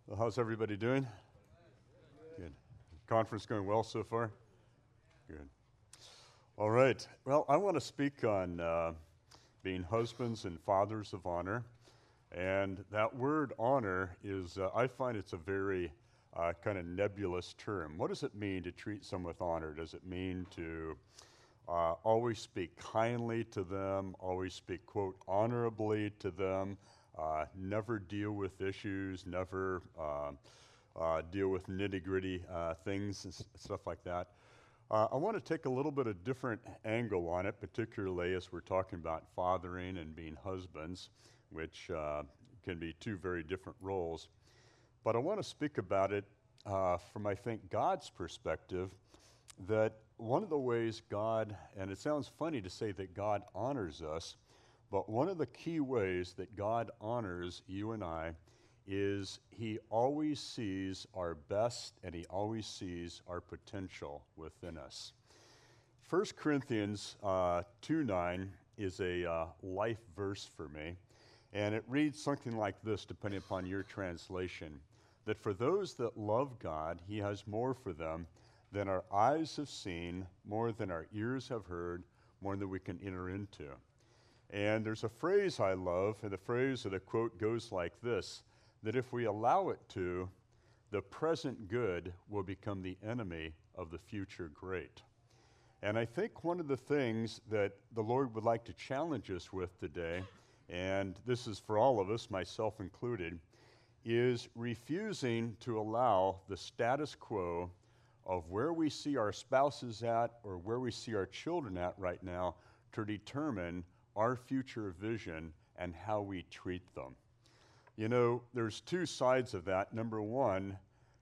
Well, how's everybody doing? Good. Conference going well so far? Good. All right. Well, I want to speak on being husbands and fathers of honor. And that word honor is, I find it's a very kind of nebulous term. What does it mean to treat someone with honor? Does it mean to always speak kindly to them, always speak, quote, honorably to them, never deal with issues, never deal with nitty-gritty things and stuff like that? I want to take a little bit of different angle on it, particularly as we're talking about fathering and being husbands, which can be two very different roles. But I want to speak about it from, I think, God's perspective, that one of the ways God, and it sounds funny to say that God honors us, but one of the key ways that God honors you and I is He always sees our best and He always sees our potential within us. 1 Corinthians 2:9 is a life verse for me, and it reads something like this, depending upon your translation, that for those that love God, He has more for them than our eyes have seen, more than our ears have heard, more than we can enter into. And there's a phrase I love, and the phrase of the quote goes like this, that if we allow it to, the present good will become the enemy of the future great. And I think one of the things that the Lord would like to challenge us with today, and this is for all of us, myself included, is refusing to allow the status quo of where we see our spouses at or where we see our children at right now to determine our future vision and how we treat them. You know, there's two sides of that. Number one,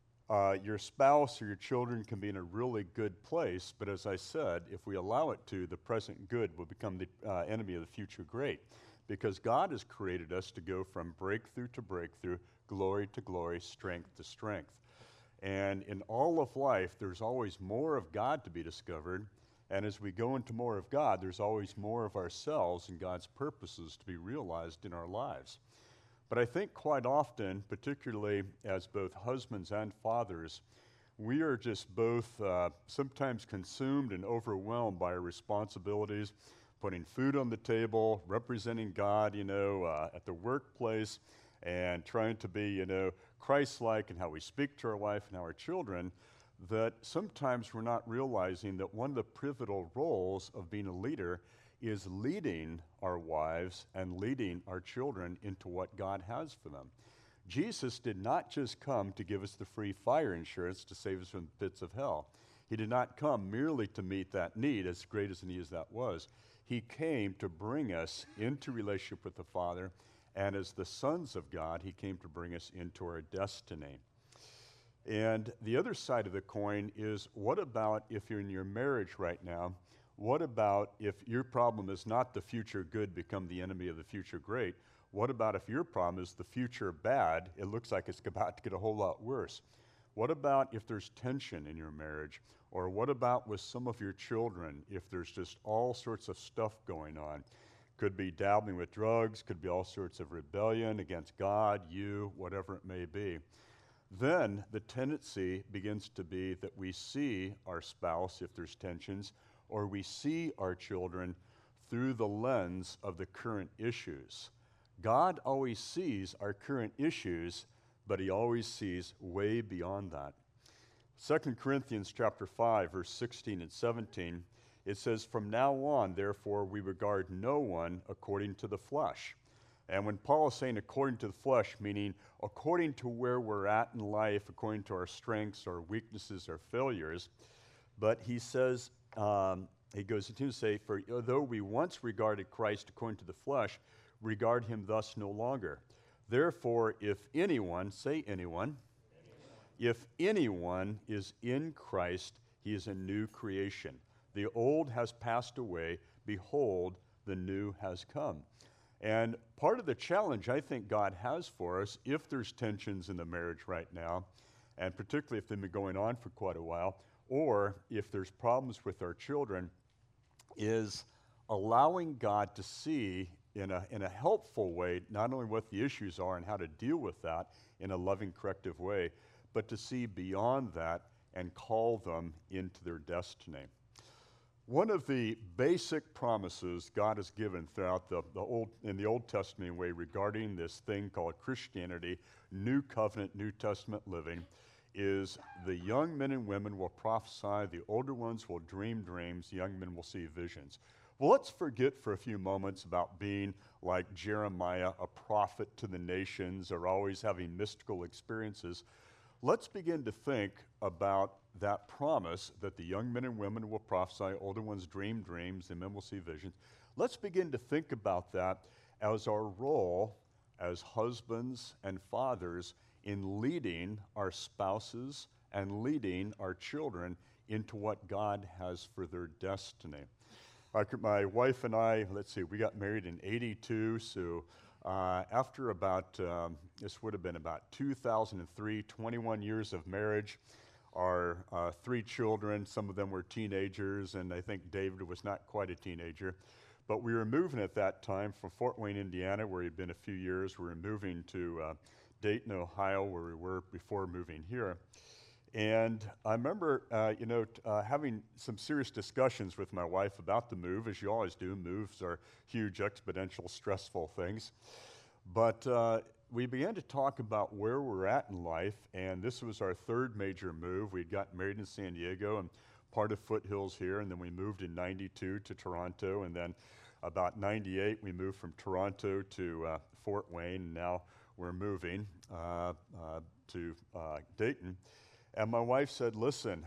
your spouse or your children can be in a really good place, but as I said, if we allow it to, the present good will become the enemy of the future great, because God has created us to go from breakthrough to breakthrough, glory to glory, strength to strength. And in all of life, there's always more of God to be discovered, and as we go into more of God, there's always more of ourselves and God's purposes to be realized in our lives. But I think quite often, particularly as both husbands and fathers, we are just both sometimes consumed and overwhelmed by our responsibilities, putting food on the table, representing God, at the workplace, and trying to be, Christ-like in how we speak to our wife and our children, that sometimes we're not realizing that one of the pivotal roles of being a leader is leading our wives and leading our children into what God has for them. Jesus did not just come to give us the free fire insurance to save us from the pits of hell. He did not come merely to meet that need, as great as a need as that was. He came to bring us into relationship with the Father, and as the sons of God, He came to bring us into our destiny. And the other side of the coin is, what about if you're in your marriage right now? What about if your problem is not the future good become the enemy of the future great? What about if your problem is the future bad? It looks like it's about to get a whole lot worse. What about if there's tension in your marriage? Or what about with some of your children if there's just all sorts of stuff going on? Could be dabbling with drugs, could be all sorts of rebellion against God, you, whatever it may be. Then the tendency begins to be that we see our spouse, if there's tensions, or we see our children through the lens of the current issues. God always sees our current issues, but He always sees way beyond that. 2 Corinthians chapter 5, verse 16 and 17, it says, "From now on, therefore, we regard no one according to the flesh." And when Paul is saying according to the flesh, meaning according to where we're at in life, according to our strengths, our weaknesses, our failures, but he says, he goes into to say, "For though we once regarded Christ according to the flesh, regard Him thus no longer. Therefore, if anyone," say anyone, "if anyone is in Christ, he is a new creation. The old has passed away. Behold, the new has come." And part of the challenge I think God has for us, if there's tensions in the marriage right now, and particularly if they've been going on for quite a while, or if there's problems with our children, is allowing God to see in a helpful way, not only what the issues are and how to deal with that in a loving, corrective way, but to see beyond that and call them into their destiny. One of the basic promises God has given throughout in the Old Testament way regarding this thing called Christianity, New Covenant, New Testament living, is the young men and women will prophesy, the older ones will dream dreams, the young men will see visions. Well, let's forget for a few moments about being like Jeremiah, a prophet to the nations, or always having mystical experiences. Let's begin to think about that promise that the young men and women will prophesy, older ones dream dreams, and men will see visions. Let's begin to think about that as our role as husbands and fathers in leading our spouses and leading our children into what God has for their destiny. My wife and I, we got married in '82, so after about, this would have been about 2003, 21 years of marriage, our 3 children, some of them were teenagers, and I think David was not quite a teenager. But we were moving at that time from Fort Wayne, Indiana, where we'd been a few years. We were moving to Dayton, Ohio, where we were before moving here. And I remember, having some serious discussions with my wife about the move, as you always do. Moves are huge, exponential, stressful things. But we began to talk about where we're at in life, and this was our 3rd major move. We'd gotten married in San Diego and part of Foothills here, and then we moved in '92 to Toronto, and then about '98 we moved from Toronto to Fort Wayne, and now we're moving to Dayton. And my wife said, listen,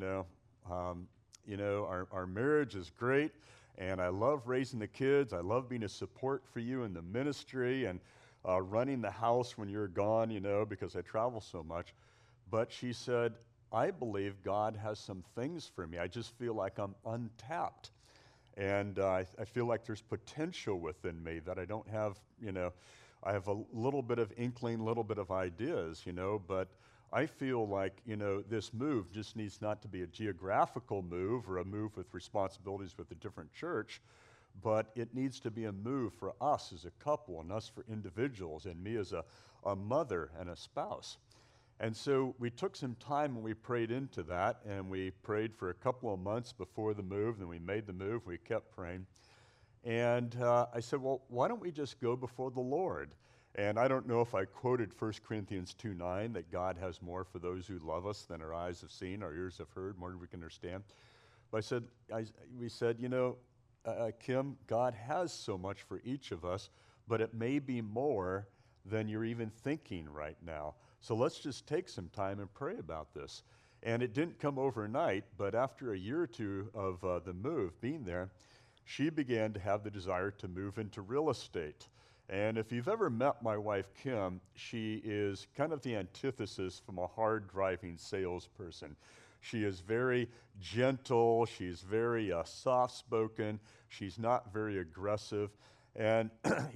our marriage is great, and I love raising the kids. I love being a support for you in the ministry and running the house when you're gone, because I travel so much. But she said, I believe God has some things for me. I just feel like I'm untapped. And I feel like there's potential within me that I don't have, I have a little bit of inkling, little bit of ideas, but I feel like, this move just needs not to be a geographical move or a move with responsibilities with a different church, but it needs to be a move for us as a couple and us for individuals and me as a mother and a spouse. And so we took some time and we prayed into that, and we prayed for a couple of months before the move, then we made the move, we kept praying. And I said, well, why don't we just go before the Lord? And I don't know if I quoted 1 Corinthians 2:9, that God has more for those who love us than our eyes have seen, our ears have heard, more than we can understand. But we said, Kim, God has so much for each of us, but it may be more than you're even thinking right now. So let's just take some time and pray about this. And it didn't come overnight, but after a year or two of the move, being there, she began to have the desire to move into real estate. And if you've ever met my wife, Kim, she is kind of the antithesis from a hard-driving salesperson. She is very gentle, she's very soft-spoken, she's not very aggressive. And,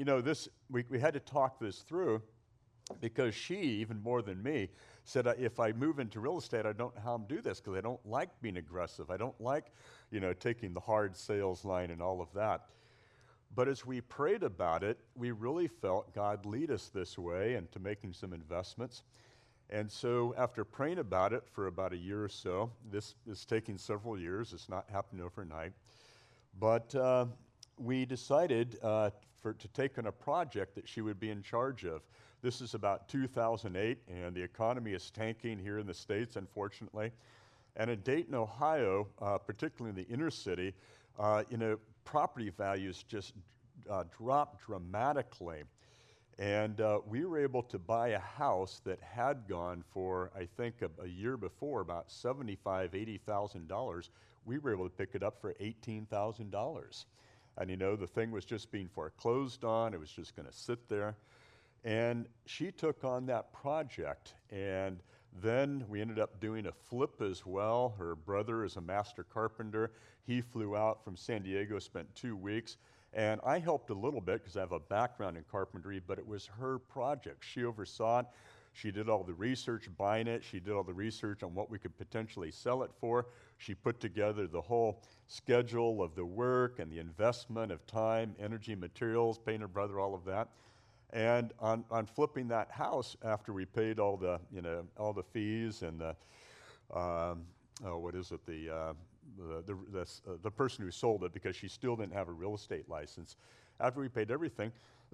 we had to talk this through, because she, even more than me, said, if I move into real estate, I don't know how I'm do this, because I don't like being aggressive. I don't like, taking the hard sales line and all of that. But as we prayed about it, we really felt God lead us this way and to making some investments. And so after praying about it for about a year or so, this is taking several years, it's not happening overnight, but we decided to take on a project that she would be in charge of. This is about 2008, and the economy is tanking here in the States, unfortunately. And in Dayton, Ohio, particularly in the inner city, property values just dropped dramatically. And we were able to buy a house that had gone for, I think, a year before, about $75,000, $80,000. We were able to pick it up for $18,000. And the thing was just being foreclosed on. It was just going to sit there. And she took on that project. And then we ended up doing a flip as well. Her brother is a master carpenter. He flew out from San Diego, spent 2 weeks. And I helped a little bit because I have a background in carpentry, but it was her project. She oversaw it. She did all the research buying it. She did all the research on what we could potentially sell it for. She put together the whole schedule of the work and the investment of time, energy, materials, paying her brother, all of that. And on flipping that house, after we paid all the, all the fees and the, the person who sold it, because she still didn't have a real estate license. After we paid everything,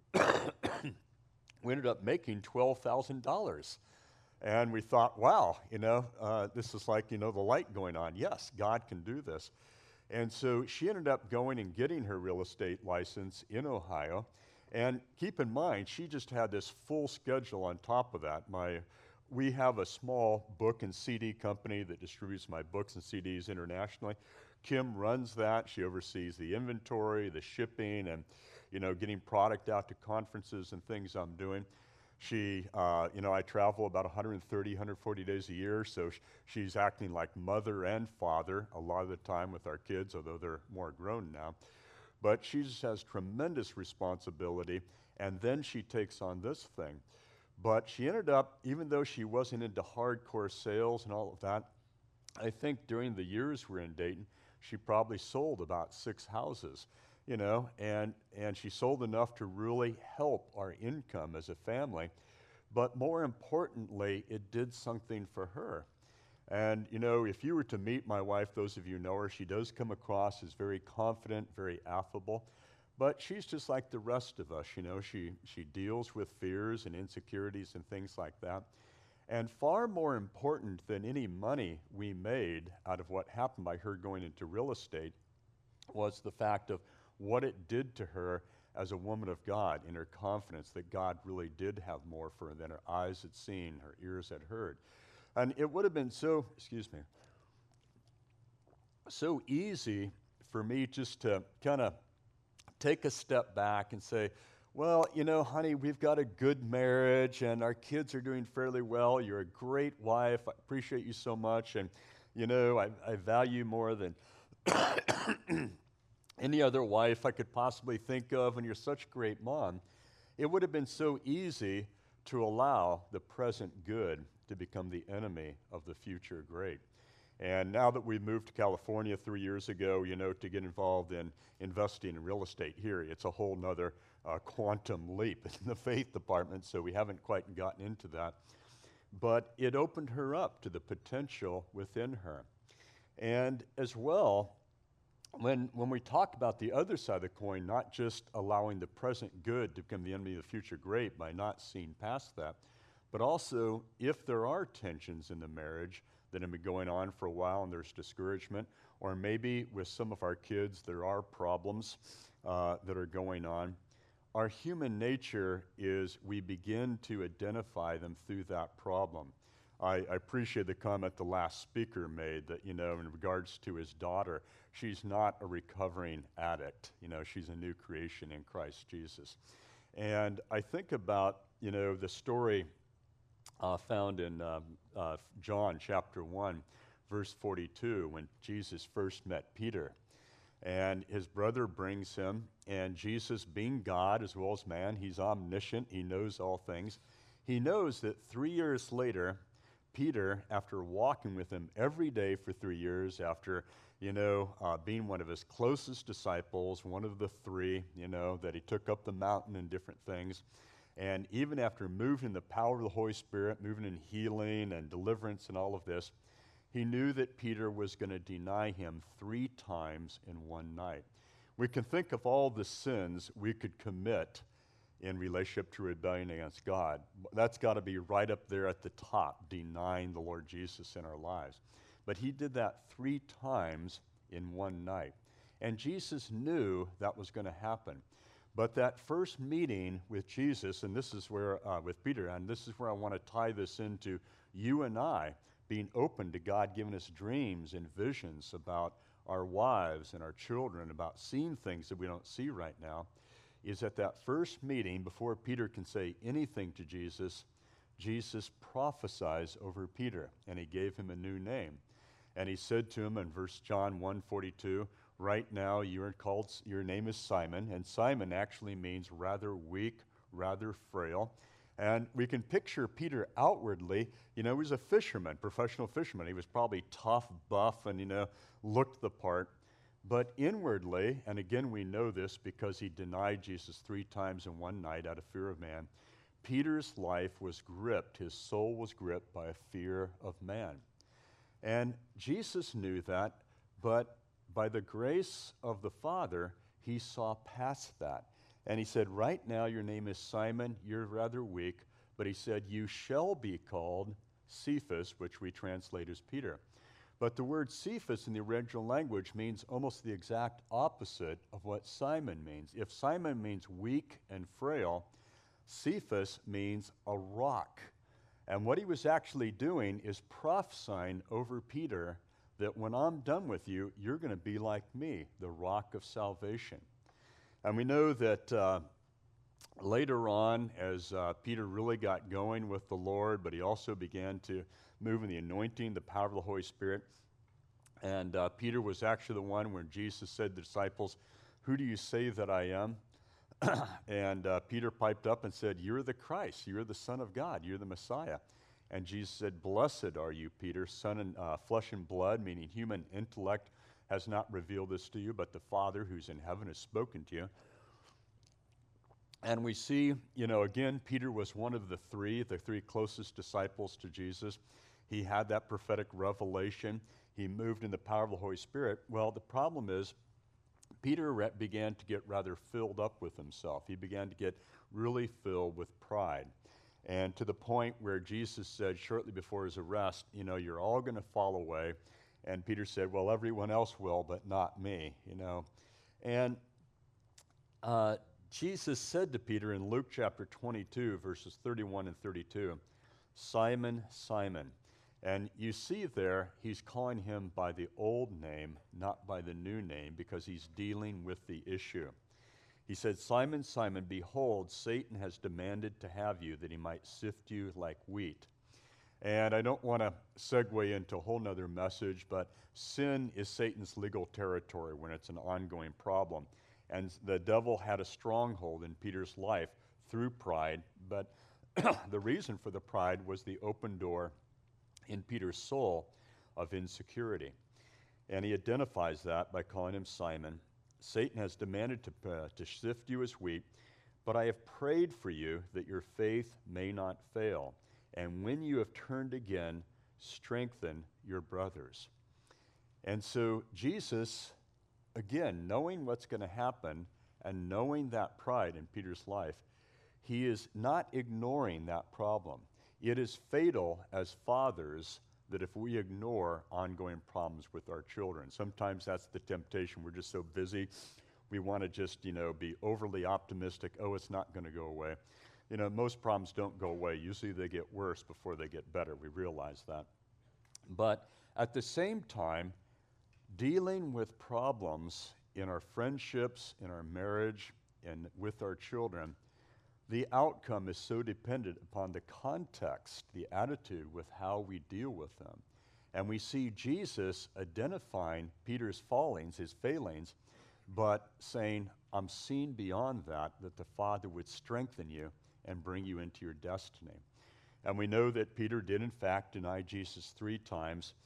we ended up making $12,000. And we thought, wow, this is like, the light going on. Yes, God can do this. And so she ended up going and getting her real estate license in Ohio. And keep in mind, she just had this full schedule on top of that. We have a small book and CD company that distributes my books and CDs internationally. Kim runs that. She oversees the inventory, the shipping, and getting product out to conferences and things I'm doing. She, I travel about 130, 140 days a year, so she's acting like mother and father a lot of the time with our kids, although they're more grown now. But she just has tremendous responsibility, and then she takes on this thing. But she ended up, even though she wasn't into hardcore sales and all of that, I think during the years we're in Dayton, she probably sold about 6 houses, and she sold enough to really help our income as a family. But more importantly, it did something for her. And, if you were to meet my wife, those of you who know her, she does come across as very confident, very affable. But she's just like the rest of us, She deals with fears and insecurities and things like that. And far more important than any money we made out of what happened by her going into real estate was the fact of what it did to her as a woman of God, in her confidence that God really did have more for her than her eyes had seen, her ears had heard. And it would have been so easy for me just to kind of take a step back and say, well, honey, we've got a good marriage and our kids are doing fairly well. You're a great wife. I appreciate you so much. And, I value more than any other wife I could possibly think of, and you're such a great mom. It would have been so easy to allow the present good to become the enemy of the future great. And now that we moved to California 3 years ago, to get involved in investing in real estate here, it's a whole nother quantum leap in the faith department, so we haven't quite gotten into that. But it opened her up to the potential within her. And as well, when we talk about the other side of the coin, not just allowing the present good to become the enemy of the future great by not seeing past that, but also if there are tensions in the marriage that have been going on for a while and there's discouragement, or maybe with some of our kids there are problems that are going on, our human nature is we begin to identify them through that problem. I appreciate the comment the last speaker made that, in regards to his daughter, she's not a recovering addict. She's a new creation in Christ Jesus. And I think about, the story found in John chapter 1, verse 42, when Jesus first met Peter. And his brother brings him, and Jesus, being God as well as man, he's omniscient, he knows all things. He knows that 3 years later, Peter, after walking with him every day for 3 years, after, being one of his closest disciples, one of the 3, that he took up the mountain and different things, and even after moving in the power of the Holy Spirit, moving in healing and deliverance and all of this, he knew that Peter was going to deny him 3 times in one night. We can think of all the sins we could commit in relationship to rebellion against God. That's got to be right up there at the top, denying the Lord Jesus in our lives. But he did that 3 times in one night. And Jesus knew that was going to happen. But that first meeting with Jesus, and this is where, with Peter, and this is where I want to tie this into you and I being open to God giving us dreams and visions about our wives and our children, about seeing things that we don't see right now, is at that first meeting, before Peter can say anything to Jesus, Jesus prophesies over Peter, and he gave him a new name. And he said to him in John 1:42, right now your name is Simon, and Simon actually means rather weak, rather frail. And we can picture Peter outwardly, he was a fisherman, professional fisherman. He was probably tough, buff, and, looked the part. But inwardly, and again we know this because he denied Jesus 3 times in one night out of fear of man, Peter's life was gripped, his soul was gripped by a fear of man. And Jesus knew that, but by the grace of the Father, he saw past that. And he said, right now your name is Simon, you're rather weak, but he said, you shall be called Cephas, which we translate as Peter. But the word Cephas in the original language means almost the exact opposite of what Simon means. If Simon means weak and frail, Cephas means a rock. And what he was actually doing is prophesying over Peter that when I'm done with you, you're going to be like me, the rock of salvation. And we know that later on, as Peter really got going with the Lord, but he also began to move in the anointing, the power of the Holy Spirit. And Peter was actually the one where Jesus said to the disciples, who do you say that I am? And Peter piped up and said, you're the Christ, you're the Son of God, you're the Messiah. And Jesus said, blessed are you, Peter, son and flesh and blood, meaning human intellect has not revealed this to you, but the Father who's in heaven has spoken to you. And we see, again, Peter was one of the three closest disciples to Jesus. He had that prophetic revelation. He moved in the power of the Holy Spirit. Well, the problem is, Peter began to get rather filled up with himself. He began to get really filled with pride. And to the point where Jesus said shortly before his arrest, you're all going to fall away. And Peter said, well, everyone else will, but not me, And Jesus said to Peter in Luke chapter 22, verses 31 and 32, Simon, Simon. And you see there, he's calling him by the old name, not by the new name, because he's dealing with the issue. He said, Simon, Simon, behold, Satan has demanded to have you that he might sift you like wheat. And I don't want to segue into a whole nother message, but sin is Satan's legal territory when it's an ongoing problem. And the devil had a stronghold in Peter's life through pride, but the reason for the pride was the open door in Peter's soul of insecurity. And he identifies that by calling him Simon. Satan has demanded to sift you as wheat, but I have prayed for you that your faith may not fail. And when you have turned again, strengthen your brothers. And so Jesus, again, knowing what's going to happen and knowing that pride in Peter's life, he is not ignoring that problem. It is fatal as fathers that if we ignore ongoing problems with our children. Sometimes that's the temptation. We're just so busy. We want to just, be overly optimistic. Oh, it's not going to go away. Most problems don't go away. Usually they get worse before they get better. We realize that. But at the same time, dealing with problems in our friendships, in our marriage, and with our children, the outcome is so dependent upon the context, the attitude with how we deal with them. And we see Jesus identifying Peter's fallings, his failings, but saying, I'm seeing beyond that the Father would strengthen you and bring you into your destiny. And we know that Peter did in fact deny Jesus 3 times,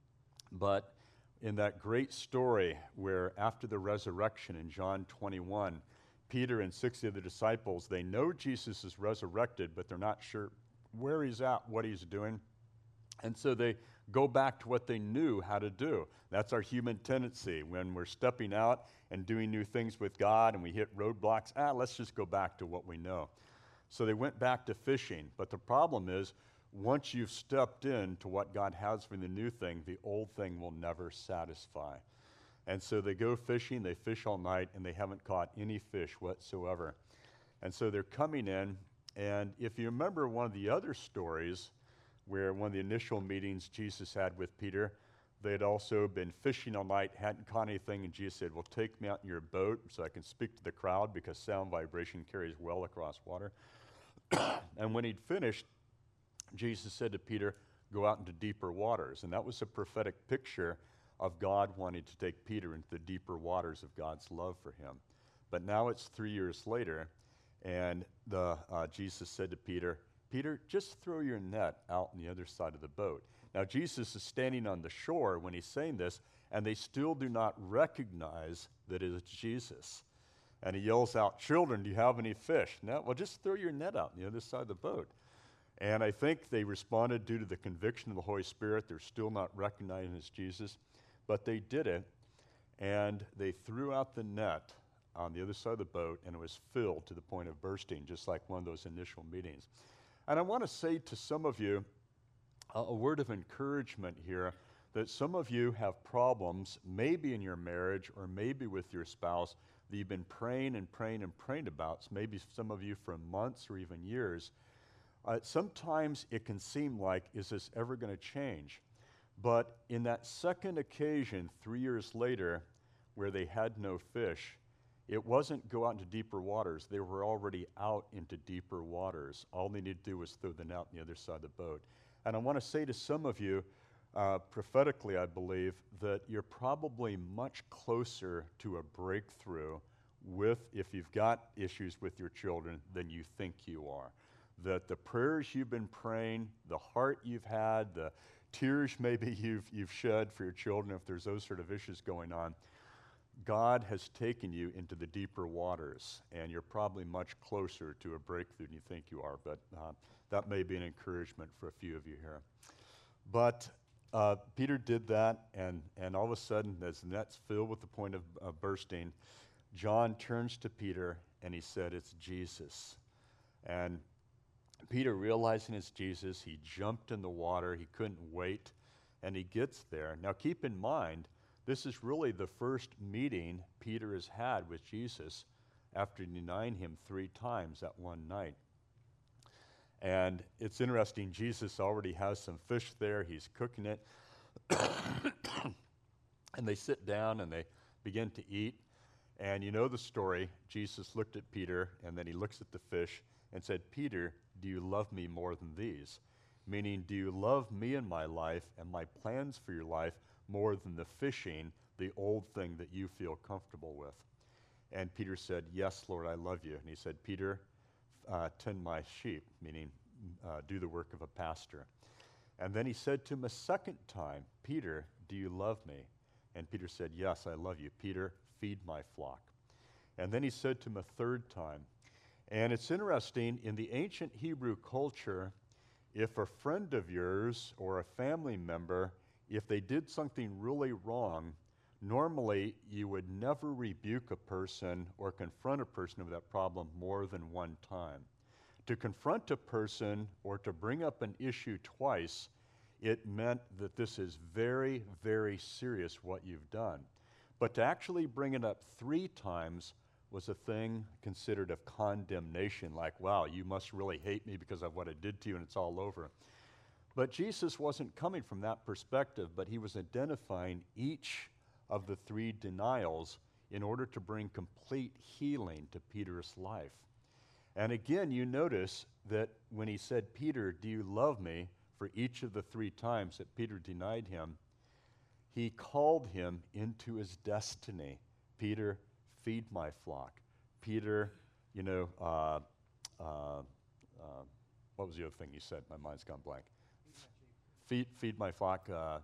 but in that great story where after the resurrection in John 21, Peter and 60 of the disciples, they know Jesus is resurrected, but they're not sure where he's at, what he's doing. And so they go back to what they knew how to do. That's our human tendency. When we're stepping out and doing new things with God and we hit roadblocks, let's just go back to what we know. So they went back to fishing. But the problem is, once you've stepped into what God has for the new thing, the old thing will never satisfy. And so they go fishing, they fish all night, and they haven't caught any fish whatsoever. And so they're coming in, and if you remember one of the other stories where one of the initial meetings Jesus had with Peter, they had also been fishing all night, hadn't caught anything, and Jesus said, well, take me out in your boat so I can speak to the crowd because sound vibration carries well across water. And when he'd finished, Jesus said to Peter, go out into deeper waters. And that was a prophetic picture of God wanting to take Peter into the deeper waters of God's love for him. But now it's 3 years later, And Jesus said to Peter, Peter, just throw your net out on the other side of the boat. Now, Jesus is standing on the shore when he's saying this, and they still do not recognize that it is Jesus. And he yells out, children, do you have any fish? No, well, just throw your net out on the other side of the boat. And I think they responded due to the conviction of the Holy Spirit. They're still not recognizing as Jesus, but they did it, and they threw out the net on the other side of the boat, and it was filled to the point of bursting, just like one of those initial meetings. And I want to say to some of you a word of encouragement here, that some of you have problems, maybe in your marriage or maybe with your spouse, that you've been praying and praying and praying about, so maybe some of you for months or even years. Sometimes it can seem like, is this ever going to change? But in that second occasion, 3 years later, where they had no fish, it wasn't go out into deeper waters. They were already out into deeper waters. All they needed to do was throw the net on the other side of the boat. And I want to say to some of you, prophetically, I believe, that you're probably much closer to a breakthrough if you've got issues with your children than you think you are. That the prayers you've been praying, the heart you've had, the tears maybe you've shed for your children, if there's those sort of issues going on, God has taken you into the deeper waters, and you're probably much closer to a breakthrough than you think you are. But that may be an encouragement for a few of you here. But Peter did that, and all of a sudden, as the net's filled with the point of bursting, John turns to Peter, and he said, it's Jesus. And Peter, realizing it's Jesus, he jumped in the water. He couldn't wait, and he gets there. Now, keep in mind, this is really the first meeting Peter has had with Jesus after denying him 3 times that one night. And it's interesting, Jesus already has some fish there. He's cooking it. And they sit down and they begin to eat. And you know the story. Jesus looked at Peter, and then he looks at the fish and said, Peter, do you love me more than these? Meaning, do you love me and my life and my plans for your life more than the fishing, the old thing that you feel comfortable with? And Peter said, yes, Lord, I love you. And he said, Peter, tend my sheep, meaning do the work of a pastor. And then he said to him a second time, Peter, do you love me? And Peter said, yes, I love you. Peter, feed my flock. And then he said to him a third time. And it's interesting, in the ancient Hebrew culture, if a friend of yours or a family member, if they did something really wrong, normally you would never rebuke a person or confront a person of that problem more than one time. To confront a person or to bring up an issue twice, it meant that this is very, very serious what you've done. But to actually bring it up 3 times was a thing considered of condemnation, like, wow, you must really hate me because of what I did to you and it's all over. But Jesus wasn't coming from that perspective, but he was identifying each of the 3 denials in order to bring complete healing to Peter's life. And again, you notice that when he said, Peter, do you love me? For each of the 3 times that Peter denied him, he called him into his destiny. Peter, feed my flock. Peter, what was the other thing you said? My mind's gone blank. Feed my flock.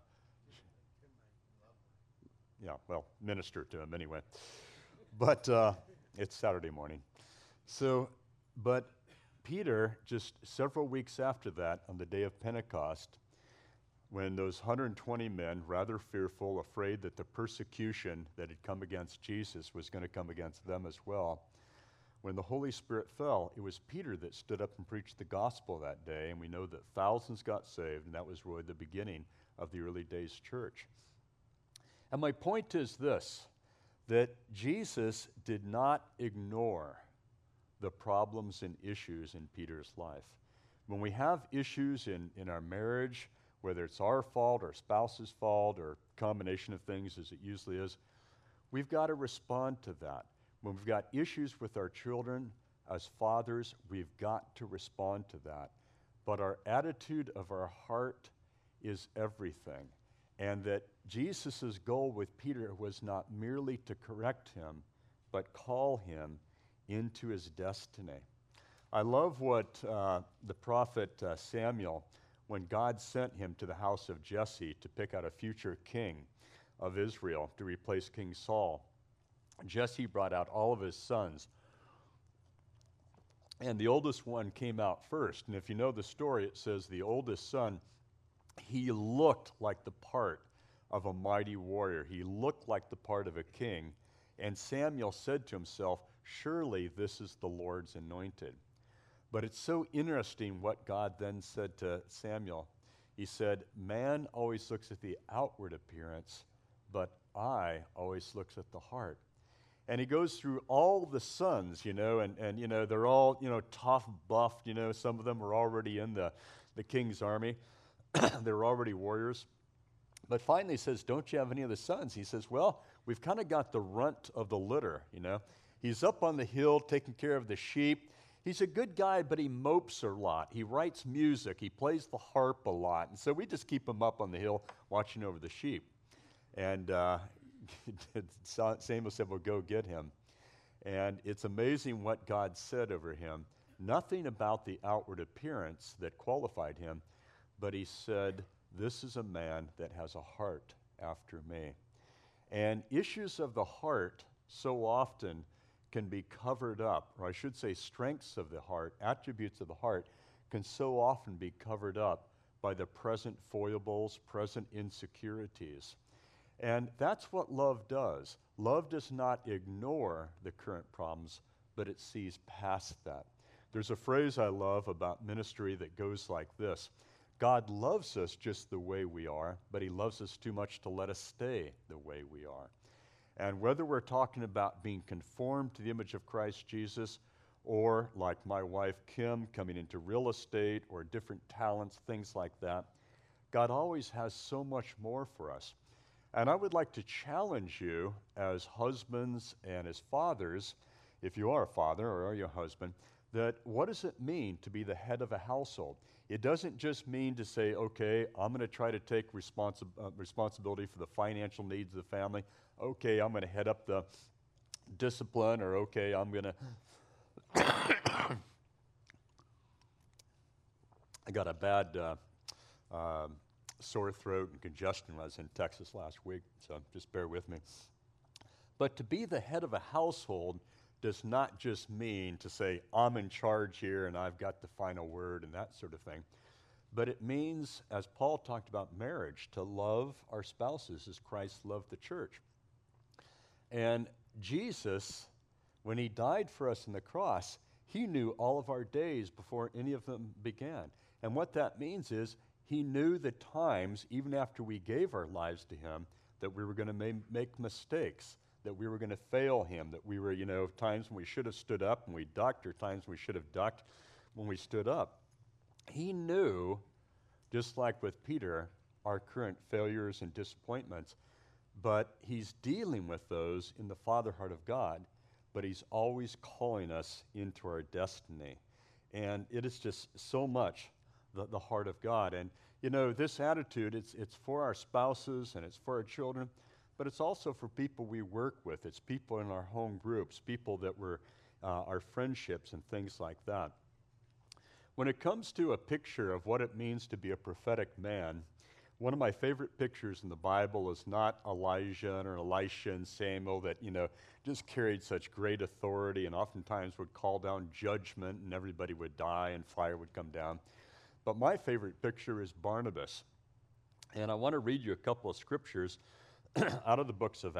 Minister to him anyway. But it's Saturday morning. But Peter, just several weeks after that, on the day of Pentecost, when those 120 men, rather fearful, afraid that the persecution that had come against Jesus was going to come against them as well, when the Holy Spirit fell, it was Peter that stood up and preached the gospel that day, and we know that thousands got saved, and that was really the beginning of the early days church. And my point is this, that Jesus did not ignore the problems and issues in Peter's life. When we have issues in our marriage, whether it's our fault or spouse's fault or a combination of things as it usually is, we've got to respond to that. When we've got issues with our children, as fathers, we've got to respond to that. But our attitude of our heart is everything. And that Jesus' goal with Peter was not merely to correct him, but call him into his destiny. I love what the prophet Samuel, when God sent him to the house of Jesse to pick out a future king of Israel to replace King Saul, Jesse brought out all of his sons. And the oldest one came out first. And if you know the story, it says the oldest son, he looked like the part of a mighty warrior. He looked like the part of a king. And Samuel said to himself, surely this is the Lord's anointed. But it's so interesting what God then said to Samuel. He said, man always looks at the outward appearance, but I always looks at the heart. And he goes through all the sons, and they're all, tough, buffed, some of them were already in the king's army. They were already warriors. But finally he says, don't you have any of the sons? He says, well, we've kind of got the runt of the litter, He's up on the hill taking care of the sheep. He's a good guy, but he mopes a lot. He writes music. He plays the harp a lot. And so we just keep him up on the hill watching over the sheep. And Samuel said, well, go get him. And it's amazing what God said over him. Nothing about the outward appearance that qualified him, but he said, this is a man that has a heart after me. And issues of the heart so often can be covered up, or I should say strengths of the heart, attributes of the heart, can so often be covered up by the present foibles, present insecurities. And that's what love does. Love does not ignore the current problems, but it sees past that. There's a phrase I love about ministry that goes like this: God loves us just the way we are, but he loves us too much to let us stay the way we are. And whether we're talking about being conformed to the image of Christ Jesus, or like my wife Kim, coming into real estate, or different talents, things like that, God always has so much more for us. And I would like to challenge you as husbands and as fathers, if you are a father or are you a husband, that what does it mean to be the head of a household? It doesn't just mean to say, okay, I'm going to try to take responsibility for the financial needs of the family. Okay, I'm going to head up the discipline, or okay, I'm going to... I got a bad sore throat and congestion when I was in Texas last week, so just bear with me. But to be the head of a household does not just mean to say, I'm in charge here and I've got the final word and that sort of thing. But it means, as Paul talked about marriage, to love our spouses as Christ loved the church. And Jesus, when he died for us on the cross, he knew all of our days before any of them began. And what that means is he knew the times, even after we gave our lives to him, that we were going to make mistakes, that we were going to fail him, that we were, times when we should have stood up and we ducked, or times when we should have ducked when we stood up. He knew, just like with Peter, our current failures and disappointments, but he's dealing with those in the Father heart of God, but he's always calling us into our destiny. And it is just so much the heart of God. And, this attitude, it's for our spouses and it's for our children, but it's also for people we work with. It's people in our home groups, people that were our friendships and things like that. When it comes to a picture of what it means to be a prophetic man, one of my favorite pictures in the Bible is not Elijah or Elisha and Samuel that, just carried such great authority and oftentimes would call down judgment and everybody would die and fire would come down. But my favorite picture is Barnabas. And I want to read you a couple of scriptures out of the book of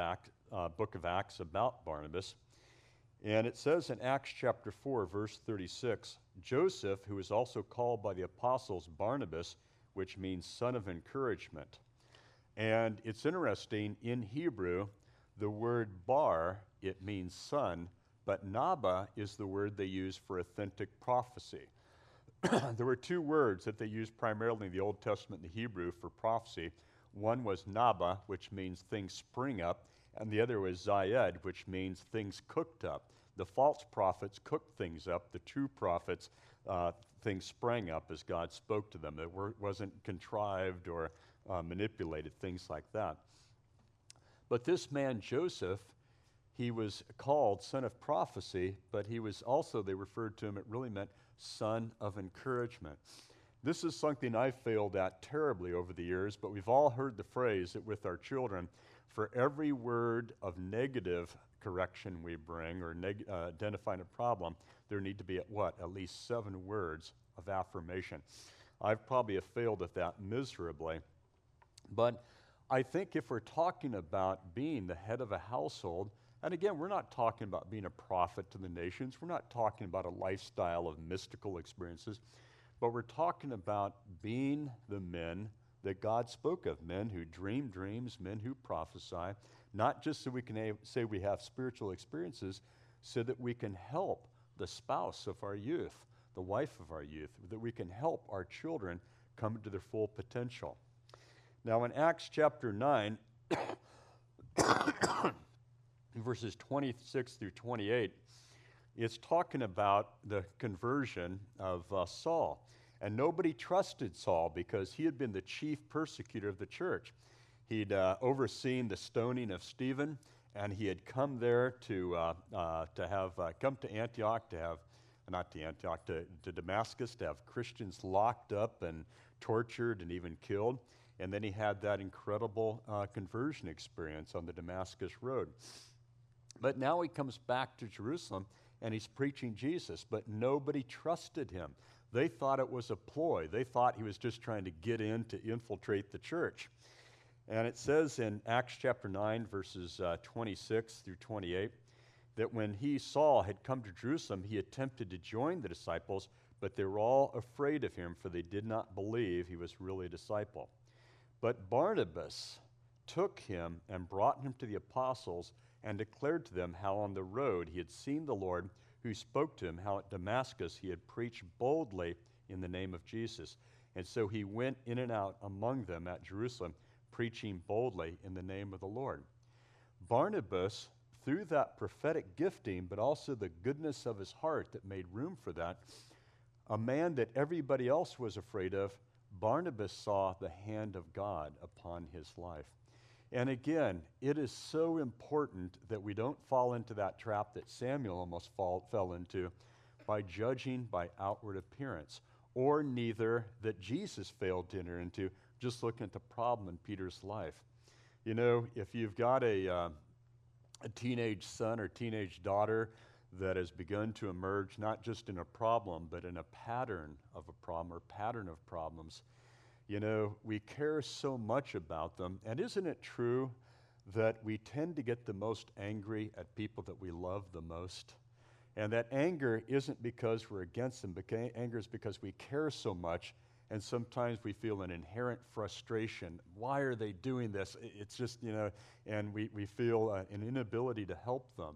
Acts about Barnabas. And it says in Acts chapter 4, verse 36, Joseph, who is also called by the apostles Barnabas, which means son of encouragement. And it's interesting, in Hebrew, the word bar, it means son, but naba is the word they use for authentic prophecy. There were two words that they used primarily in the Old Testament in the Hebrew for prophecy. One was naba, which means things spring up, and the other was zayed, which means things cooked up. The false prophets cooked things up. The true prophets, things sprang up as God spoke to them. It wasn't contrived or manipulated, things like that. But this man, Joseph, he was called son of prophecy, but he was also, they referred to him, it really meant son of encouragement. This is something I've failed at terribly over the years, but we've all heard the phrase that with our children, for every word of negative correction we bring or identifying a problem, there need to be at least 7 words of affirmation. I've probably failed at that miserably. But I think if we're talking about being the head of a household, and again, we're not talking about being a prophet to the nations. We're not talking about a lifestyle of mystical experiences, but we're talking about being the men that God spoke of, men who dream dreams, men who prophesy, not just so we can say we have spiritual experiences, so that we can help the spouse of our youth, the wife of our youth, that we can help our children come to their full potential. Now in Acts chapter 9, verses 26 through 28, it's talking about the conversion of Saul. And nobody trusted Saul because he had been the chief persecutor of the church. He'd overseen the stoning of Stephen, and he had come there to Antioch, to Damascus, to have Christians locked up and tortured and even killed. And then he had that incredible conversion experience on the Damascus Road. But now he comes back to Jerusalem, and he's preaching Jesus, but nobody trusted him. They thought it was a ploy. They thought he was just trying to get in to infiltrate the church. And it says in Acts chapter 9, verses 26 through 28, that when Saul had come to Jerusalem, he attempted to join the disciples, but they were all afraid of him, for they did not believe he was really a disciple. But Barnabas took him and brought him to the apostles and declared to them how on the road he had seen the Lord, who spoke to him, how at Damascus he had preached boldly in the name of Jesus. And so he went in and out among them at Jerusalem, preaching boldly in the name of the Lord. Barnabas, through that prophetic gifting, but also the goodness of his heart that made room for that, a man that everybody else was afraid of, Barnabas saw the hand of God upon his life. And again, it is so important that we don't fall into that trap that Samuel almost fell into by judging by outward appearance, or neither that Jesus failed to enter into just looking at the problem in Peter's life. You know, if you've got a teenage son or teenage daughter that has begun to emerge not just in a problem, but in a pattern of a problem or pattern of problems, you know, we care so much about them. And isn't it true that we tend to get the most angry at people that we love the most? And that anger isn't because we're against them, but anger is because we care so much, and sometimes we feel an inherent frustration. Why are they doing this? It's just, you know, and we feel an inability to help them.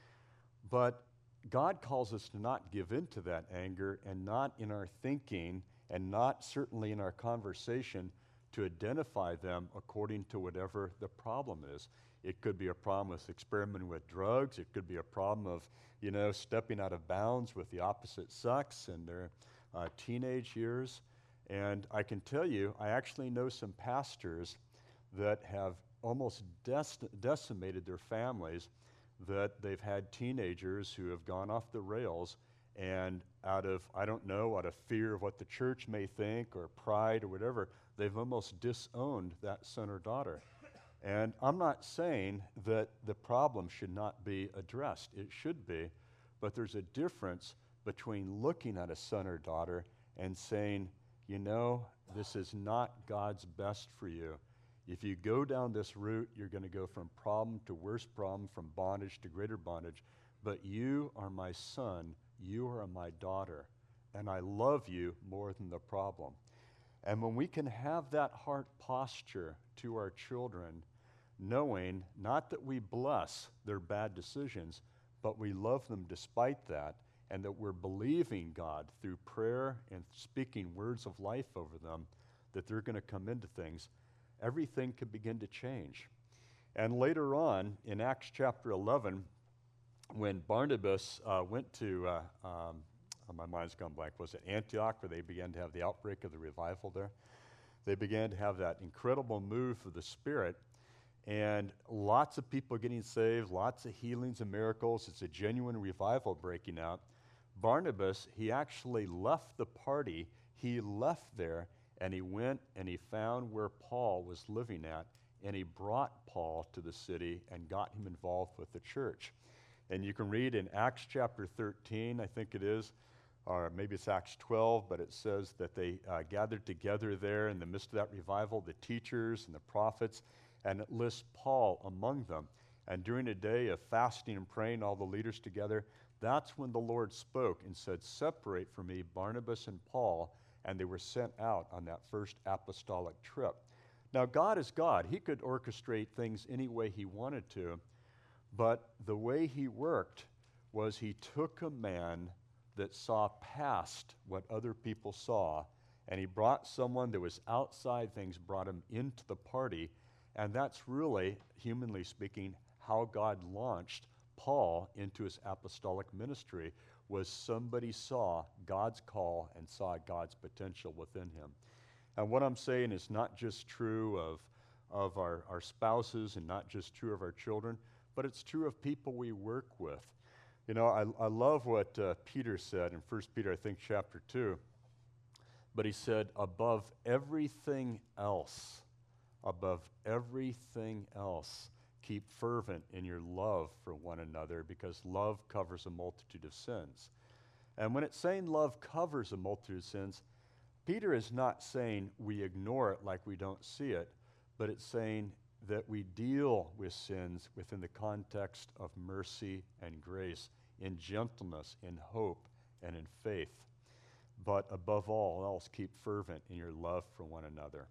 But God calls us to not give in to that anger, and not in our thinking, and not certainly in our conversation, to identify them according to whatever the problem is. It could be a problem with experimenting with drugs. It could be a problem of, you know, stepping out of bounds with the opposite sex in their teenage years. And I can tell you, I actually know some pastors that have almost decimated their families, that they've had teenagers who have gone off the rails, and out of fear of what the church may think or pride or whatever, they've almost disowned that son or daughter. And I'm not saying that the problem should not be addressed. It should be, but there's a difference between looking at a son or daughter and saying, you know, this is not God's best for you. If you go down this route, you're going to go from problem to worse problem, from bondage to greater bondage. But you are my son, you are my daughter, and I love you more than the problem. And when we can have that heart posture to our children, knowing not that we bless their bad decisions, but we love them despite that, and that we're believing God through prayer and speaking words of life over them, that they're going to come into things, everything could begin to change. And later on, in Acts chapter 11, when Barnabas went to, my mind's gone blank, was it Antioch, where they began to have the outbreak of the revival there? They began to have that incredible move of the Spirit. and lots of people getting saved, lots of healings and miracles. It's a genuine revival breaking out. Barnabas, he actually left the party. He left there, and he went and he found where Paul was living at, and he brought Paul to the city and got him involved with the church. And you can read in Acts chapter 13, I think it is, or maybe it's Acts 12, but it says that they gathered together there in the midst of that revival, the teachers and the prophets, and it lists Paul among them. And during a day of fasting and praying, all the leaders together, that's when the Lord spoke and said, "Separate for me Barnabas and Paul," and they were sent out on that first apostolic trip. Now, God is God. He could orchestrate things any way he wanted to, but the way he worked was he took a man that saw past what other people saw, and he brought someone that was outside things, brought him into the party, and that's really, humanly speaking, how God launched Paul into his apostolic ministry, was somebody saw God's call and saw God's potential within him. And what I'm saying is not just true of our spouses and not just true of our children, but it's true of people we work with. You know, I love what Peter said in 1 Peter, I think, chapter 2. But he said, above everything else, keep fervent in your love for one another, because love covers a multitude of sins. And when it's saying love covers a multitude of sins, Peter is not saying we ignore it like we don't see it, but it's saying that we deal with sins within the context of mercy and grace, in gentleness, in hope, and in faith. But above all else, keep fervent in your love for one another.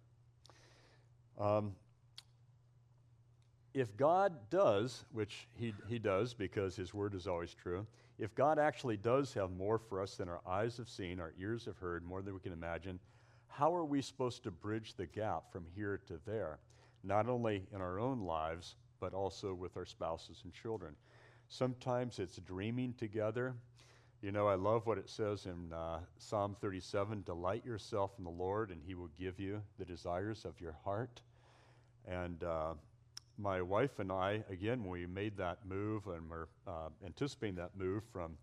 If God does, which he does because his word is always true, if God actually does have more for us than our eyes have seen, our ears have heard, more than we can imagine, how are we supposed to bridge the gap from here to there? Not only in our own lives, but also with our spouses and children. Sometimes it's dreaming together. You know, I love what it says in Psalm 37, delight yourself in the Lord and he will give you the desires of your heart. And my wife and I, again, when we made that move and we're anticipating that move from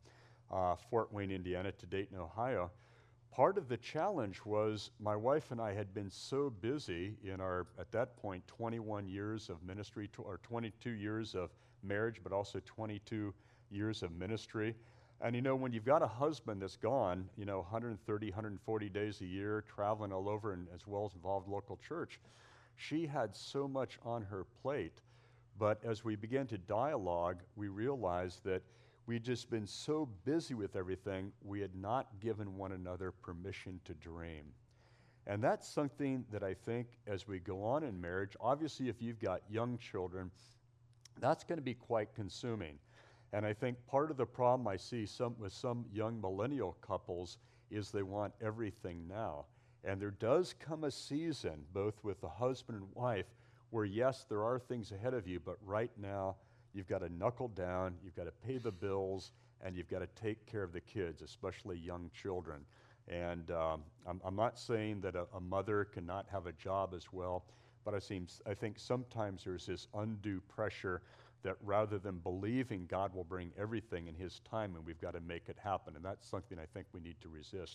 Fort Wayne, Indiana to Dayton, Ohio, part of the challenge was my wife and I had been so busy in our, at that point, 21 years of ministry, or 22 years of marriage, but also 22 years of ministry. And you know, when you've got a husband that's gone, you know, 130, 140 days a year, traveling all over, and as well as involved local church, she had so much on her plate. But as we began to dialogue, we realized that we'd just been so busy with everything, we had not given one another permission to dream. And that's something that I think as we go on in marriage, obviously if you've got young children, that's going to be quite consuming. And I think part of the problem I see with some young millennial couples is they want everything now. And there does come a season, both with the husband and wife, where yes, there are things ahead of you, but right now you've got to knuckle down, you've got to pay the bills, and you've got to take care of the kids, especially young children. And I'm not saying that a mother cannot have a job as well, but I think sometimes there's this undue pressure that rather than believing God will bring everything in his time and we've got to make it happen, and that's something I think we need to resist.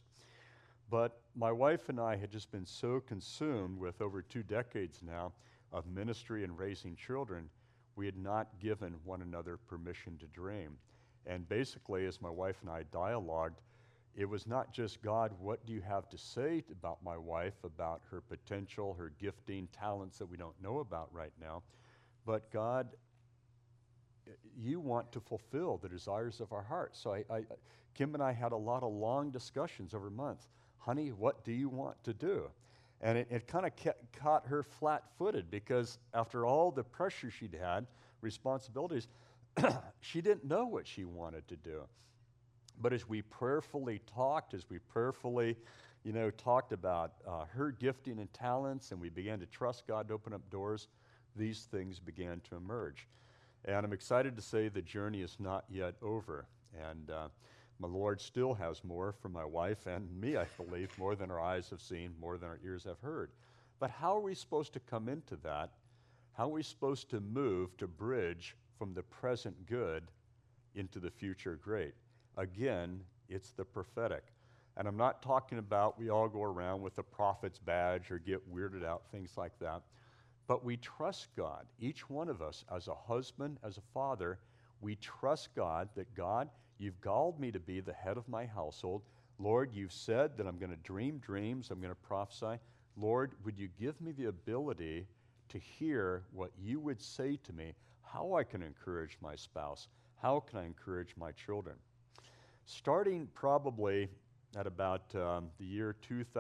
But my wife and I had just been so consumed with over 2 decades now of ministry and raising children, we had not given one another permission to dream. And basically, as my wife and I dialogued, it was not just, God, what do you have to say about my wife, about her potential, her gifting, talents that we don't know about right now, but God, you want to fulfill the desires of our heart. So Kim and I had a lot of long discussions over months. Honey, what do you want to do? And it kind of caught her flat-footed, because after all the pressure she'd had, responsibilities, she didn't know what she wanted to do. But as we prayerfully talked, talked about her gifting and talents, and we began to trust God to open up doors, these things began to emerge. And I'm excited to say the journey is not yet over. And my Lord still has more for my wife and me, I believe, more than our eyes have seen, more than our ears have heard. But how are we supposed to come into that? How are we supposed to move to bridge from the present good into the future great? Again, it's the prophetic. And I'm not talking about we all go around with a prophet's badge or get weirded out, things like that. But we trust God. Each one of us, as a husband, as a father, we trust God that, God, you've called me to be the head of my household. Lord, you've said that I'm going to dream dreams, I'm going to prophesy. Lord, would you give me the ability to hear what you would say to me, how I can encourage my spouse, how can I encourage my children? Starting probably at about the year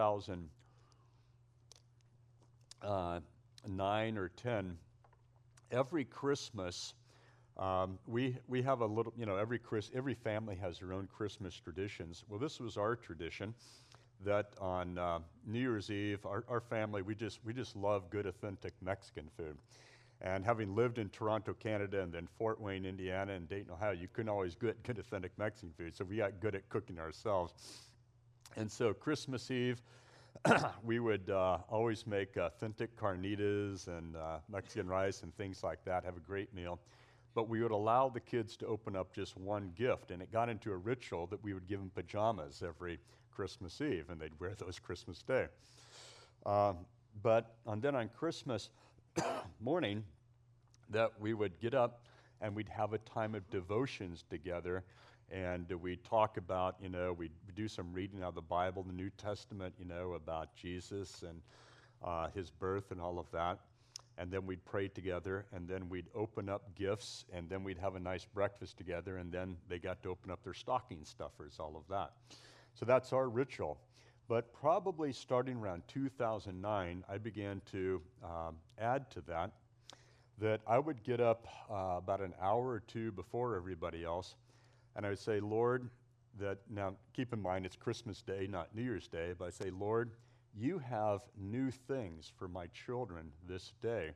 2009 or 10, every Christmas, we have a little, every family has their own Christmas traditions. Well, this was our tradition that on New Year's Eve, our family, we just love good, authentic Mexican food. And having lived in Toronto, Canada, and then Fort Wayne, Indiana, and Dayton, Ohio, you couldn't always get good, authentic Mexican food, so we got good at cooking ourselves. And so Christmas Eve, we would always make authentic carnitas and Mexican rice and things like that, have a great meal. But we would allow the kids to open up just one gift, and it got into a ritual that we would give them pajamas every Christmas Eve, and they'd wear those Christmas Day. And then on Christmas morning, that we would get up and we'd have a time of devotions together, and we'd talk about, we'd do some reading out of the Bible, the New Testament, about Jesus and his birth and all of that. And then we'd pray together, and then we'd open up gifts, and then we'd have a nice breakfast together, and then they got to open up their stocking stuffers, all of that. So that's our ritual. But probably starting around 2009, I began to add to that I would get up about an hour or two before everybody else, and I would say, Lord, now keep in mind it's Christmas Day, not New Year's Day, but I say, Lord, you have new things for my children this day,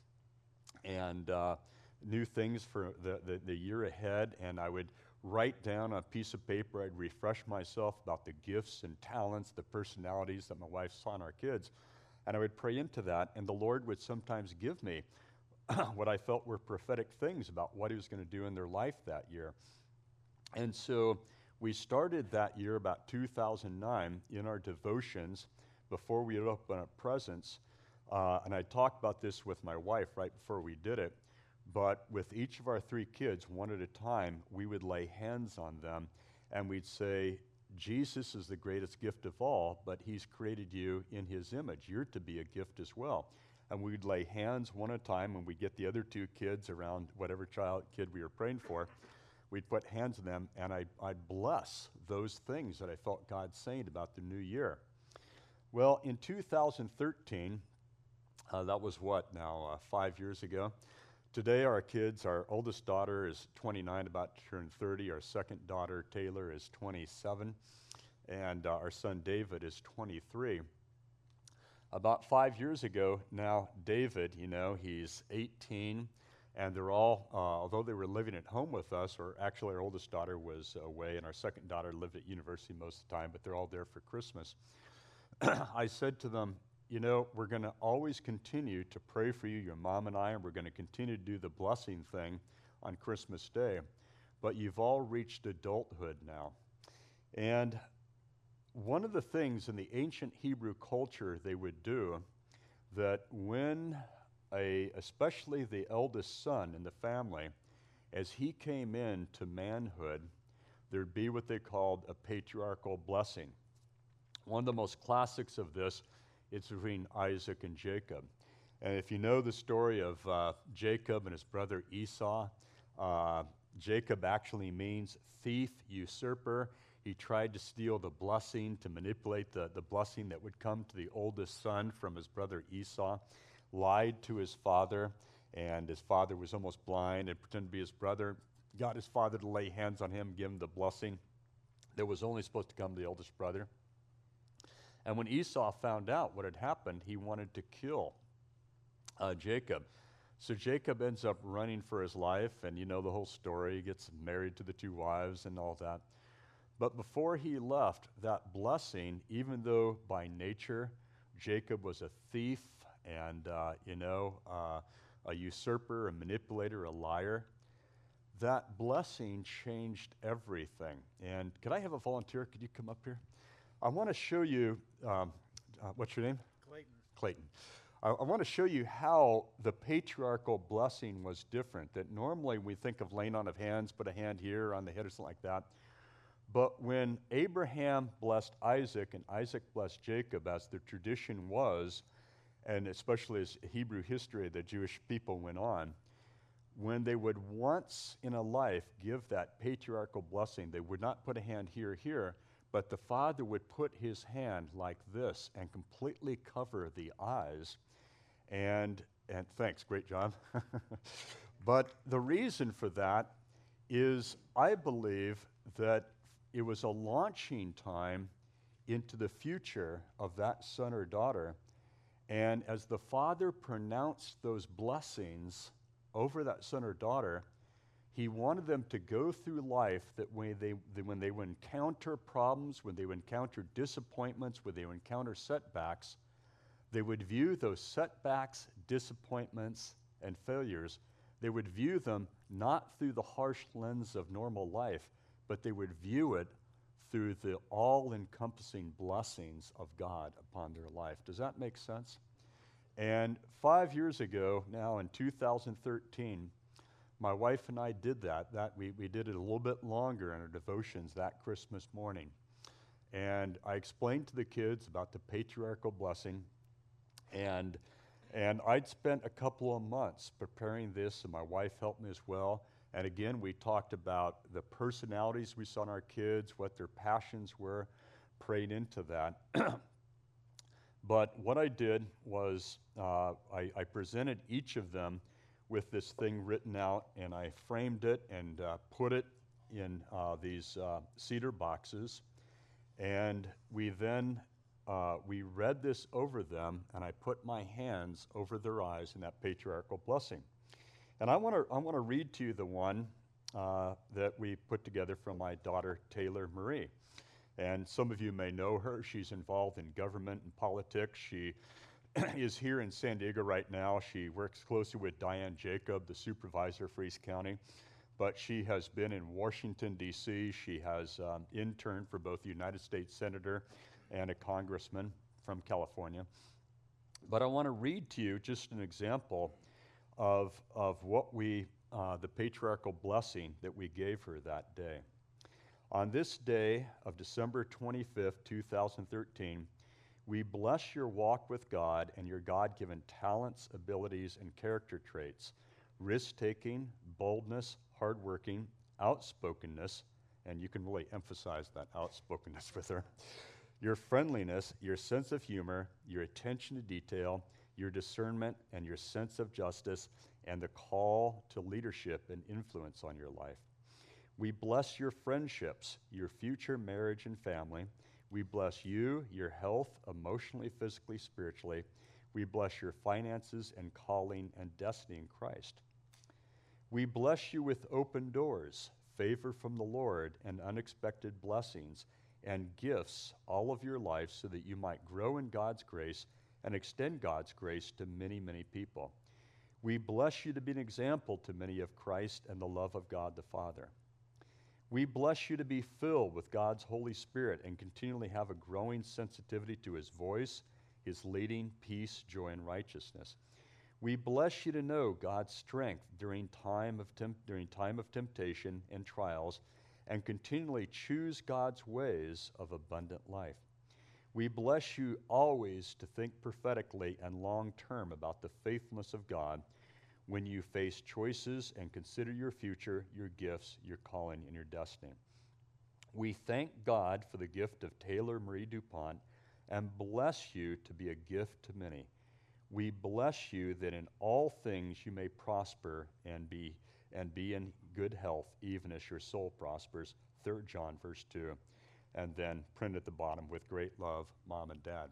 and new things for the year ahead, and I would write down on a piece of paper, I'd refresh myself about the gifts and talents, the personalities that my wife saw in our kids, and I would pray into that, and the Lord would sometimes give me what I felt were prophetic things about what he was going to do in their life that year. And so we started that year, about 2009, in our devotions before we would open up presents. And I talked about this with my wife right before we did it. But with each of our three kids, one at a time, we would lay hands on them and we'd say, Jesus is the greatest gift of all, but he's created you in his image. You're to be a gift as well. And we'd lay hands one at a time, and we'd get the other two kids around whatever kid we were praying for. We'd put hands on them, and I'd bless those things that I felt God saying about the new year. Well, in 2013, that was 5 years ago. Today, our kids, our oldest daughter is 29, about to turn 30. Our second daughter, Taylor, is 27. And our son, David, is 23. About 5 years ago now, David, he's 18, and they're all, although they were living at home with us, or actually our oldest daughter was away, and our second daughter lived at university most of the time, but they're all there for Christmas. I said to them, we're going to always continue to pray for you, your mom and I, and we're going to continue to do the blessing thing on Christmas Day, but you've all reached adulthood now. And one of the things in the ancient Hebrew culture they would do, that when especially the eldest son in the family, as he came into manhood, there'd be what they called a patriarchal blessing. One of the most classics of this is between Isaac and Jacob. And if you know the story of Jacob and his brother Esau, Jacob actually means thief, usurper. He tried to steal the blessing, to manipulate the blessing that would come to the oldest son from his brother Esau, lied to his father, and his father was almost blind and pretended to be his brother, got his father to lay hands on him, give him the blessing that was only supposed to come to the oldest brother. And when Esau found out what had happened, he wanted to kill Jacob. So Jacob ends up running for his life, and you know the whole story. He gets married to the two wives and all that. But before he left, that blessing, even though by nature Jacob was a thief and, a usurper, a manipulator, a liar, that blessing changed everything. And could I have a volunteer? Could you come up here? I want to show you, what's your name? Clayton. Clayton. I want to show you how the patriarchal blessing was different. That normally we think of laying on of hands, put a hand here on the head or something like that. But when Abraham blessed Isaac and Isaac blessed Jacob, as the tradition was, and especially as Hebrew history, the Jewish people went on, when they would once in a life give that patriarchal blessing, they would not put a hand here, but the father would put his hand like this and completely cover the eyes. And thanks, great job. But the reason for that is I believe that it was a launching time into the future of that son or daughter. And as the father pronounced those blessings over that son or daughter, he wanted them to go through life that when they would encounter problems, when they would encounter disappointments, when they would encounter setbacks, they would view those setbacks, disappointments, and failures, they would view them not through the harsh lens of normal life, but they would view it through the all-encompassing blessings of God upon their life. Does that make sense? And 5 years ago, now in 2013, my wife and I did that. We did it a little bit longer in our devotions that Christmas morning. And I explained to the kids about the patriarchal blessing. And I'd spent a couple of months preparing this, and my wife helped me as well. And again, we talked about the personalities we saw in our kids, what their passions were, prayed into that. But what I did was I presented each of them with this thing written out, and I framed it and put it in these cedar boxes. And we then we read this over them, and I put my hands over their eyes in that patriarchal blessing. And I want to read to you the one that we put together from my daughter, Taylor Marie. And some of you may know her. She's involved in government and politics. She is here in San Diego right now. She works closely with Diane Jacob, the supervisor for East County. But she has been in Washington, D.C. She has interned for both a United States Senator and a congressman from California. But I want to read to you just an example of what the patriarchal blessing that we gave her that day. On this day of December 25th, 2013, we bless your walk with God and your God-given talents, abilities, and character traits, risk-taking, boldness, hardworking, outspokenness, and you can really emphasize that outspokenness with her, your friendliness, your sense of humor, your attention to detail, your discernment, and your sense of justice, and the call to leadership and influence on your life. We bless your friendships, your future marriage and family. We bless you, your health, emotionally, physically, spiritually. We bless your finances and calling and destiny in Christ. We bless you with open doors, favor from the Lord, and unexpected blessings and gifts all of your life so that you might grow in God's grace and extend God's grace to many, many people. We bless you to be an example to many of Christ and the love of God the Father. We bless you to be filled with God's Holy Spirit and continually have a growing sensitivity to His voice, His leading, peace, joy, and righteousness. We bless you to know God's strength during time of temptation and trials, and continually choose God's ways of abundant life. We bless you always to think prophetically and long-term about the faithfulness of God when you face choices and consider your future, your gifts, your calling, and your destiny. We thank God for the gift of Taylor Marie DuPont and bless you to be a gift to many. We bless you that in all things you may prosper and be in good health, even as your soul prospers. 3 John verse 2. And then print at the bottom, with great love, Mom and Dad.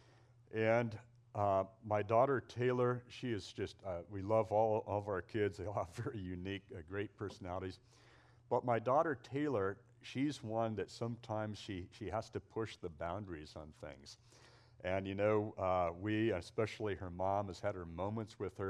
And my daughter, Taylor, she is just, we love all of our kids. They all have very unique, great personalities. But my daughter, Taylor, she's one that sometimes she has to push the boundaries on things. And you know, we, especially her mom, has had her moments with her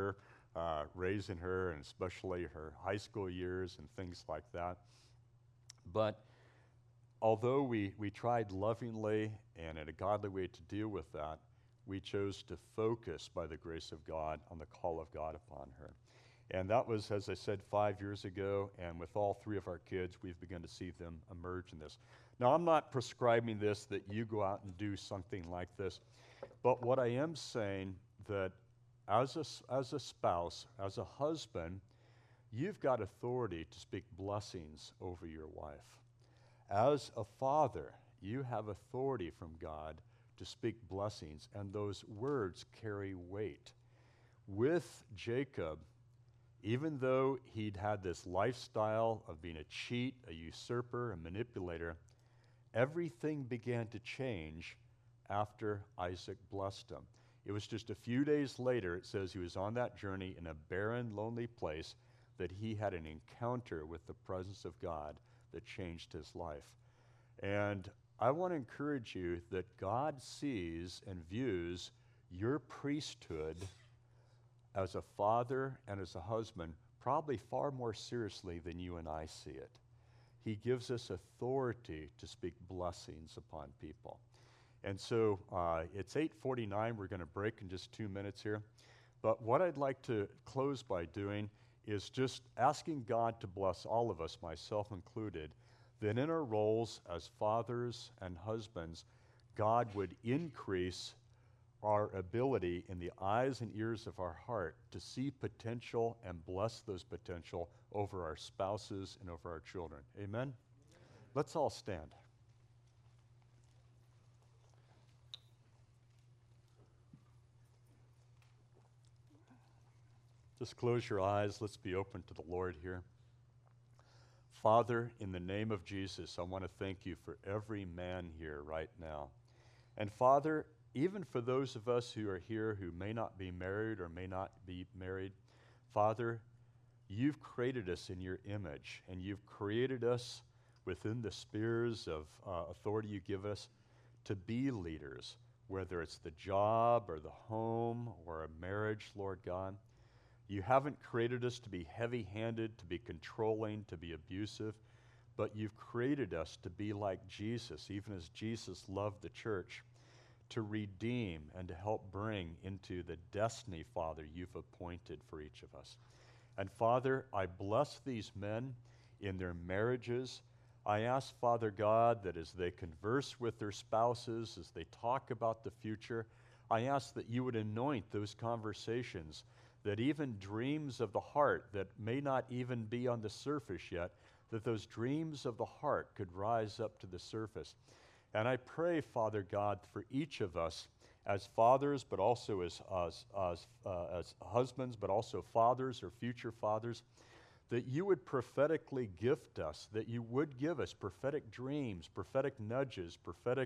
raising her, and especially her high school years and things like that. But although we tried lovingly and in a godly way to deal with that, we chose to focus by the grace of God on the call of God upon her. And that was, as I said, 5 years ago, and with all 3 of our kids, we've begun to see them emerge in this. Now, I'm not prescribing this, that you go out and do something like this, but what I am saying that as a spouse, as a husband, you've got authority to speak blessings over your wife. As a father, you have authority from God to speak blessings, and those words carry weight. With Jacob, even though he'd had this lifestyle of being a cheat, a usurper, a manipulator, everything began to change after Isaac blessed him. It was just a few days later, it says he was on that journey in a barren, lonely place, that he had an encounter with the presence of God that changed his life. And I want to encourage you that God sees and views your priesthood as a father and as a husband probably far more seriously than you and I see it. He gives us authority to speak blessings upon people. And so it's 8:49. We're going to break in just 2 minutes here. But what I'd like to close by doing is just asking God to bless all of us, myself included, that in our roles as fathers and husbands, God would increase our ability in the eyes and ears of our heart to see potential and bless those potential over our spouses and over our children. Amen? Let's all stand. Just close your eyes. Let's be open to the Lord here. Father, in the name of Jesus, I want to thank you for every man here right now. And Father, even for those of us who are here who may not be married or may not be married, Father, you've created us in your image, and you've created us within the spheres of authority you give us to be leaders, whether it's the job or the home or a marriage, Lord God. You haven't created us to be heavy-handed, to be controlling, to be abusive, but you've created us to be like Jesus, even as Jesus loved the church, to redeem and to help bring into the destiny, Father, you've appointed for each of us. And Father, I bless these men in their marriages. I ask, Father God, that as they converse with their spouses, as they talk about the future, I ask that you would anoint those conversations, that even dreams of the heart that may not even be on the surface yet, that those dreams of the heart could rise up to the surface. And I pray, Father God, for each of us as fathers, but also as husbands, but also fathers or future fathers, that you would prophetically gift us, that you would give us prophetic dreams, prophetic nudges, prophetic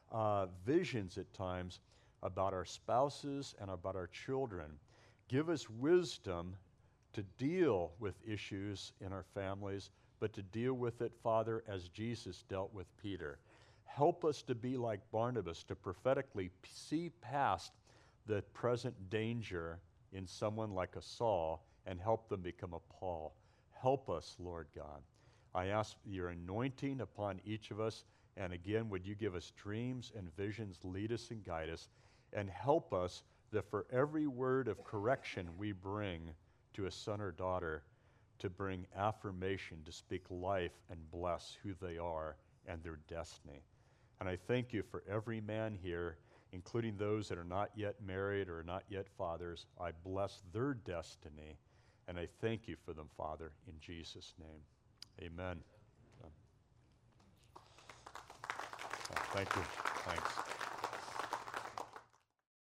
visions at times about our spouses and about our children. Give us wisdom to deal with issues in our families, but to deal with it, Father, as Jesus dealt with Peter. Help us to be like Barnabas, to prophetically see past the present danger in someone like a Saul and help them become a Paul. Help us, Lord God. I ask your anointing upon each of us, and again, would you give us dreams and visions, lead us and guide us, and help us that for every word of correction we bring to a son or daughter, to bring affirmation, to speak life and bless who they are and their destiny. And I thank you for every man here, including those that are not yet married or not yet fathers. I bless their destiny, and I thank you for them, Father, in Jesus' name. Amen. Thank you. Thanks.